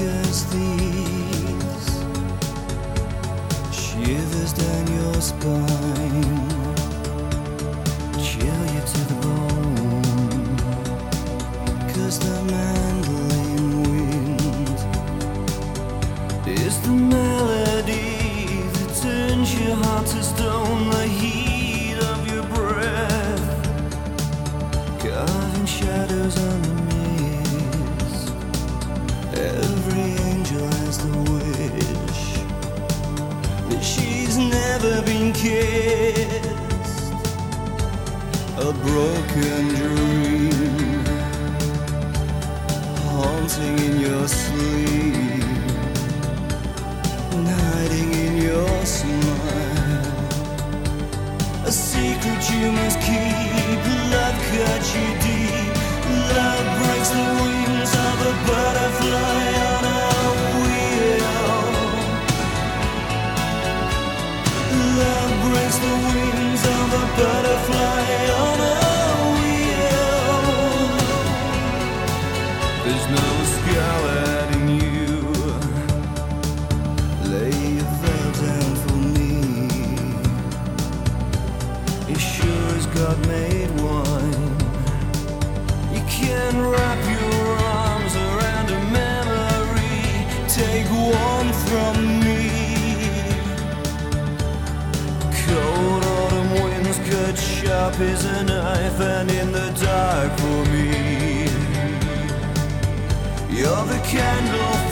as these, shivers down your spine, chill you to the bone, 'cause the mandolin wind is the melody that turns your heart to stone, the heat of your breath, carving shadows on the mist. Every angel has the wish that she's never been kissed. A broken dream haunting in your sleep, and hiding in your smile. A secret you must keep. Love cuts you deep. Love breaks the wings of a butterfly on a wheel. Love breaks the wings of a butterfly on a wheel. There's no scarlet in you. Lay your veil down for me. As sure as God made wine, you can wrap your arms around a memory. Take one from me. Cold autumn winds cut sharp as a knife, and in the dark for me, you're the candle